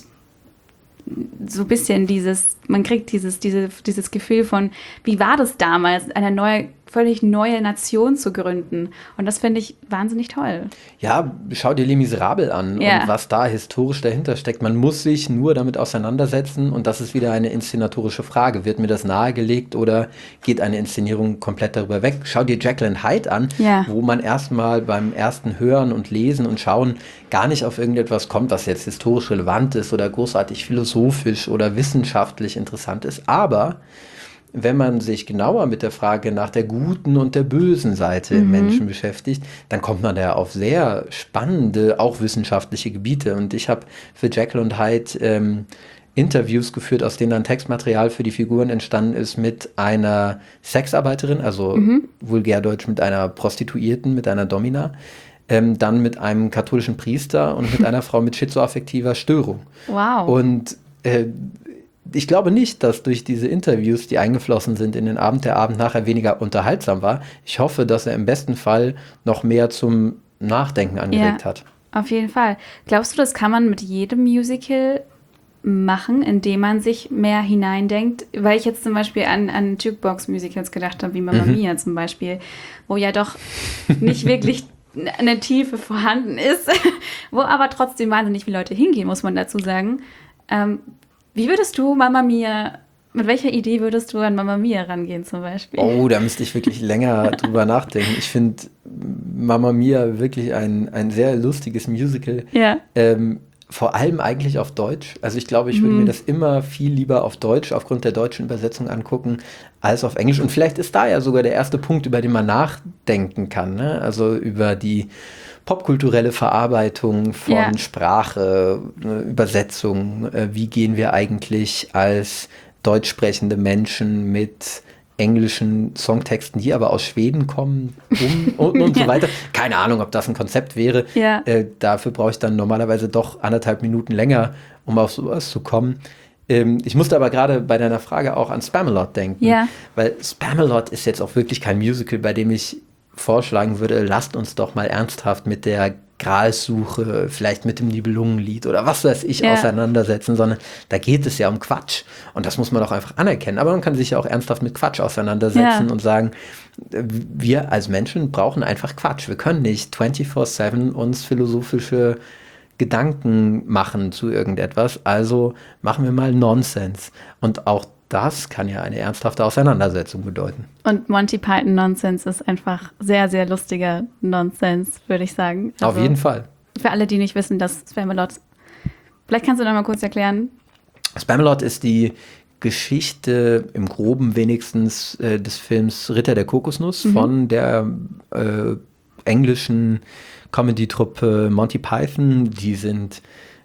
so ein bisschen dieses, man kriegt dieses, diese, dieses Gefühl von, wie war das damals, eine neue, völlig neue Nation zu gründen. Und das finde ich wahnsinnig toll. Ja, schau dir Les Miserables an Ja. und was da historisch dahinter steckt. Man muss sich nur damit auseinandersetzen und das ist wieder eine inszenatorische Frage. Wird mir das nahegelegt oder geht eine Inszenierung komplett darüber weg? Schau dir Jekyll and Hyde an, Ja. wo man erstmal beim ersten Hören und Lesen und Schauen gar nicht auf irgendetwas kommt, was jetzt historisch relevant ist oder großartig philosophisch oder wissenschaftlich interessant ist. Aber wenn man sich genauer mit der Frage nach der guten und der bösen Seite im Menschen beschäftigt, dann kommt man da auf sehr spannende, auch wissenschaftliche Gebiete. Und ich habe für Jekyll und Hyde ähm, Interviews geführt, aus denen dann Textmaterial für die Figuren entstanden ist mit einer Sexarbeiterin, also vulgärdeutsch mit einer Prostituierten, mit einer Domina, ähm, dann mit einem katholischen Priester und mit einer Frau mit schizoaffektiver Störung. Wow. Und äh, ich glaube nicht, dass durch diese Interviews, die eingeflossen sind in den Abend, der Abend nachher weniger unterhaltsam war. Ich hoffe, dass er im besten Fall noch mehr zum Nachdenken angeregt Ja. hat. Auf jeden Fall. Glaubst du, das kann man mit jedem Musical machen, indem man sich mehr hineindenkt? Weil ich jetzt zum Beispiel an, an Jukebox-Musicals gedacht habe, wie Mamma Mia zum Beispiel, wo ja doch nicht wirklich eine Tiefe vorhanden ist, wo aber trotzdem wahnsinnig viele Leute hingehen, muss man dazu sagen. Ähm, wie würdest du Mamma Mia, mit welcher Idee würdest du an Mamma Mia rangehen zum Beispiel? Oh, da müsste ich wirklich länger drüber nachdenken. Ich finde Mamma Mia wirklich ein, ein sehr lustiges Musical. Ja. Ähm, vor allem eigentlich auf Deutsch. Also ich glaube, ich würde mir das immer viel lieber auf Deutsch, aufgrund der deutschen Übersetzung angucken, als auf Englisch. Und vielleicht ist da ja sogar der erste Punkt, über den man nachdenken kann. Ne? Also über die popkulturelle Verarbeitung von Ja. Sprache, ne, Übersetzung. Äh, wie gehen wir eigentlich als deutsch sprechende Menschen mit englischen Songtexten, die aber aus Schweden kommen, um und, und Ja. so weiter. Keine Ahnung, ob das ein Konzept wäre. Ja. Äh, dafür brauche ich dann normalerweise doch anderthalb Minuten länger, um auf sowas zu kommen. Ähm, ich musste aber gerade bei deiner Frage auch an Spamalot denken. Ja. Weil Spamalot ist jetzt auch wirklich kein Musical, bei dem ich vorschlagen würde, lasst uns doch mal ernsthaft mit der Gralssuche, vielleicht mit dem Nibelungenlied oder was weiß ich Ja. auseinandersetzen, sondern da geht es ja um Quatsch. Und das muss man doch einfach anerkennen. Aber man kann sich ja auch ernsthaft mit Quatsch auseinandersetzen Ja. und sagen, äh, wir als Menschen brauchen einfach Quatsch. Wir können nicht vierundzwanzig sieben uns philosophische Gedanken machen zu irgendetwas. Also machen wir mal Nonsens. Und auch das kann ja eine ernsthafte Auseinandersetzung bedeuten. Und Monty Python Nonsense ist einfach sehr, sehr lustiger Nonsense, würde ich sagen. Auf jeden Fall. Für alle, die nicht wissen, dass Spamalot. Vielleicht kannst du noch mal kurz erklären. Spamalot ist die Geschichte, im Groben wenigstens, äh, des Films Ritter der Kokosnuss von der äh, englischen Comedy-Truppe Monty Python. Die sind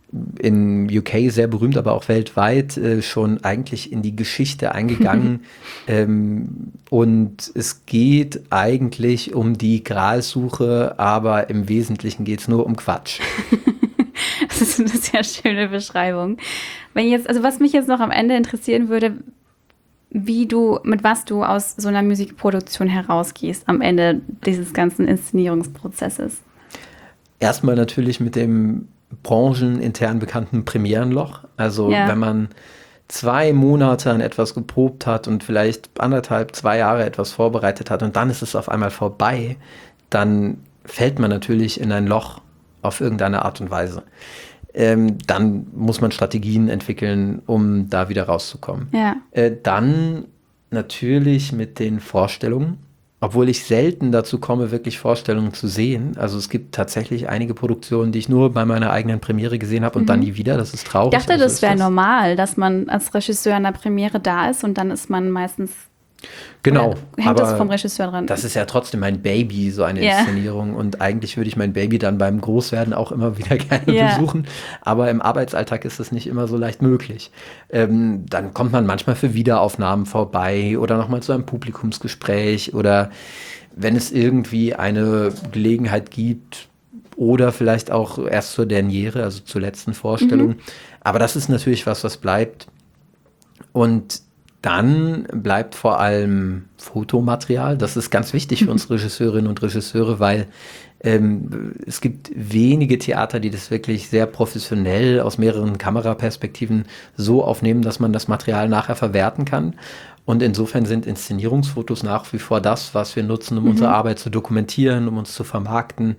in U K sehr berühmt, aber auch weltweit äh, schon eigentlich in die Geschichte eingegangen. ähm, und es geht eigentlich um die Gralsuche, aber im Wesentlichen geht es nur um Quatsch. Das ist eine sehr schöne Beschreibung. Wenn jetzt, also was mich jetzt noch am Ende interessieren würde, wie du, mit was du aus so einer Musikproduktion herausgehst am Ende dieses ganzen Inszenierungsprozesses. Erstmal natürlich mit dem branchenintern bekannten Premierenloch. Also Ja. wenn man zwei Monate an etwas geprobt hat und vielleicht anderthalb, zwei Jahre etwas vorbereitet hat und dann ist es auf einmal vorbei, dann fällt man natürlich in ein Loch auf irgendeine Art und Weise. Ähm, dann muss man Strategien entwickeln, um da wieder rauszukommen. Ja. Äh, dann natürlich mit den Vorstellungen, obwohl ich selten dazu komme, wirklich Vorstellungen zu sehen. Also es gibt tatsächlich einige Produktionen, die ich nur bei meiner eigenen Premiere gesehen habe und dann nie wieder. Das ist traurig. Ich dachte, aber so das ist wäre normal, dass man als Regisseur an der Premiere da ist und dann ist man meistens. Genau. Oder hängt aber das vom Regisseur dran? Das ist ja trotzdem mein Baby, so eine Ja. Inszenierung. Und eigentlich würde ich mein Baby dann beim Großwerden auch immer wieder gerne Ja. besuchen. Aber im Arbeitsalltag ist das nicht immer so leicht möglich. Ähm, dann kommt man manchmal für Wiederaufnahmen vorbei oder nochmal zu einem Publikumsgespräch oder wenn es irgendwie eine Gelegenheit gibt oder vielleicht auch erst zur Derniere, also zur letzten Vorstellung. Mhm. Aber das ist natürlich was, was bleibt. Und dann bleibt vor allem Fotomaterial. Das ist ganz wichtig für uns Regisseurinnen und Regisseure, weil ähm, es gibt wenige Theater, die das wirklich sehr professionell aus mehreren Kameraperspektiven so aufnehmen, dass man das Material nachher verwerten kann. Und insofern sind Inszenierungsfotos nach wie vor das, was wir nutzen, um unsere Arbeit zu dokumentieren, um uns zu vermarkten.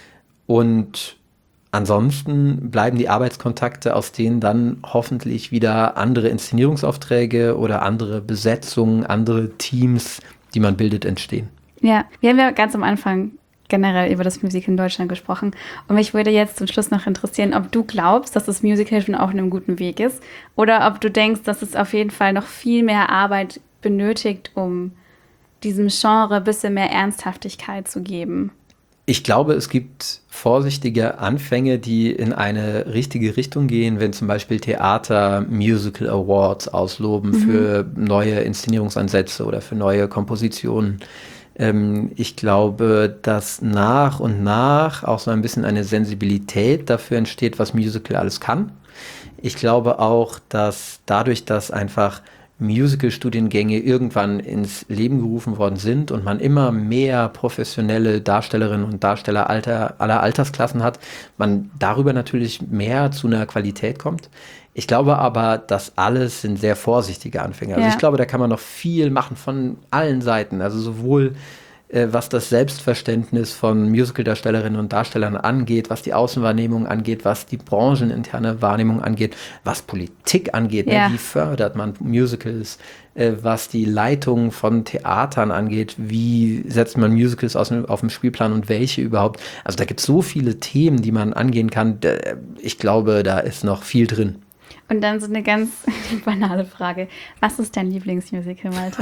Und ansonsten bleiben die Arbeitskontakte, aus denen dann hoffentlich wieder andere Inszenierungsaufträge oder andere Besetzungen, andere Teams, die man bildet, entstehen. Ja, wir haben ja ganz am Anfang generell über das Musical in Deutschland gesprochen. Und mich würde jetzt zum Schluss noch interessieren, ob du glaubst, dass das Musical schon auf einem guten Weg ist oder ob du denkst, dass es auf jeden Fall noch viel mehr Arbeit benötigt, um diesem Genre ein bisschen mehr Ernsthaftigkeit zu geben. Ich glaube, es gibt vorsichtige Anfänge, die in eine richtige Richtung gehen, wenn zum Beispiel Theater Musical Awards ausloben mhm. für neue Inszenierungsansätze oder für neue Kompositionen. Ähm, ich glaube, dass nach und nach auch so ein bisschen eine Sensibilität dafür entsteht, was Musical alles kann. Ich glaube auch, dass dadurch, dass einfach Musical-Studiengänge irgendwann ins Leben gerufen worden sind und man immer mehr professionelle Darstellerinnen und Darsteller alter, aller Altersklassen hat, man darüber natürlich mehr zu einer Qualität kommt. Ich glaube aber, das alles sind sehr vorsichtige Anfänge. Also ja. ich glaube, da kann man noch viel machen von allen Seiten. Also sowohl äh, was das Selbstverständnis von Musical-Darstellerinnen und Darstellern angeht, was die Außenwahrnehmung angeht, was die brancheninterne Wahrnehmung angeht, was Politik angeht, ja. ne? Wie fördert man Musicals, äh, was die Leitung von Theatern angeht, wie setzt man Musicals aus, auf dem Spielplan und welche überhaupt. Also da gibt es so viele Themen, die man angehen kann. Ich glaube, da ist noch viel drin. Und dann so eine ganz banale Frage. Was ist dein Lieblingsmusical, Malte?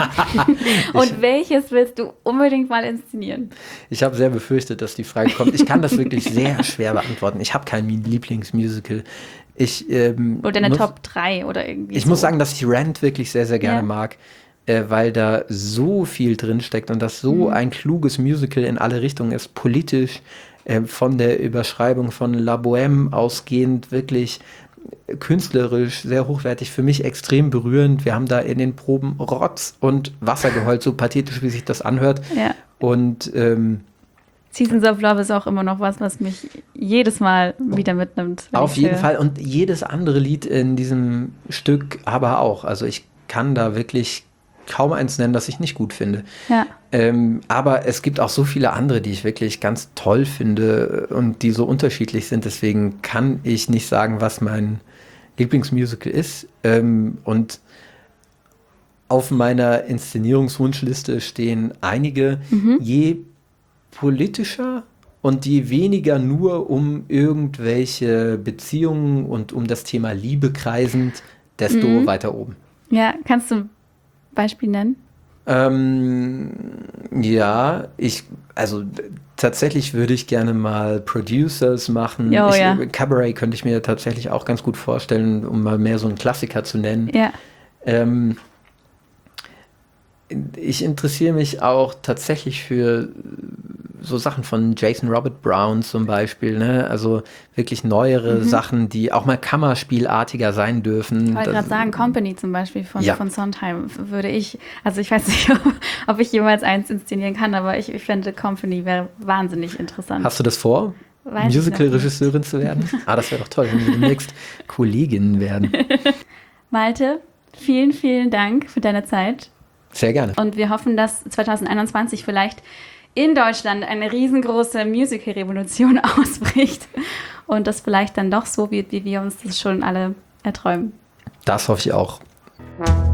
Und welches willst du unbedingt mal inszenieren? Ich habe sehr befürchtet, dass die Frage kommt. Ich kann das wirklich sehr schwer beantworten. Ich habe kein Lieblingsmusical. Ich, ähm, oder eine muss, Top drei oder irgendwie Ich so. muss sagen, dass ich Rent wirklich sehr, sehr gerne ja. mag, äh, weil da so viel drinsteckt und das so mhm. ein kluges Musical in alle Richtungen ist, politisch, äh, von der Überschreibung von La Bohème ausgehend wirklich künstlerisch, sehr hochwertig, für mich extrem berührend. Wir haben da in den Proben Rotz und Wasser geheult, so pathetisch, wie sich das anhört. Ja. Und ähm, Seasons of Love ist auch immer noch was, was mich jedes Mal wieder mitnimmt. Auf jeden Fall. Und jedes andere Lied in diesem Stück aber auch. Also ich kann da wirklich kaum eins nennen, das ich nicht gut finde. Ja. Ähm, aber es gibt auch so viele andere, die ich wirklich ganz toll finde und die so unterschiedlich sind. Deswegen kann ich nicht sagen, was mein Lieblingsmusical ist. Ähm, und auf meiner Inszenierungswunschliste stehen einige, mhm. je politischer und je weniger nur um irgendwelche Beziehungen und um das Thema Liebe kreisend, desto mhm. weiter oben. Ja, kannst du Beispiel nennen? Ähm, ja, ich, also tatsächlich würde ich gerne mal Producers machen. Jo, ich, ja. Cabaret könnte ich mir tatsächlich auch ganz gut vorstellen, um mal mehr so einen Klassiker zu nennen. Ja. Ähm, ich interessiere mich auch tatsächlich für so Sachen von Jason Robert Brown zum Beispiel, ne? Also wirklich neuere mhm. Sachen, die auch mal kammerspielartiger sein dürfen. Ich wollte gerade sagen, Company zum Beispiel von, ja. von Sondheim würde ich, also ich weiß nicht, ob ich jemals eins inszenieren kann, aber ich, ich finde Company wäre wahnsinnig interessant. Hast du das vor? Weiß ich Musical-Regisseurin zu werden? Ah, das wäre doch toll, wenn wir demnächst Kolleginnen werden. Malte, vielen, vielen Dank für deine Zeit. Sehr gerne. Und wir hoffen, dass zwanzig einundzwanzig vielleicht in Deutschland eine riesengroße Musical-Revolution ausbricht und das vielleicht dann doch so wird, wie wir uns das schon alle erträumen. Das hoffe ich auch.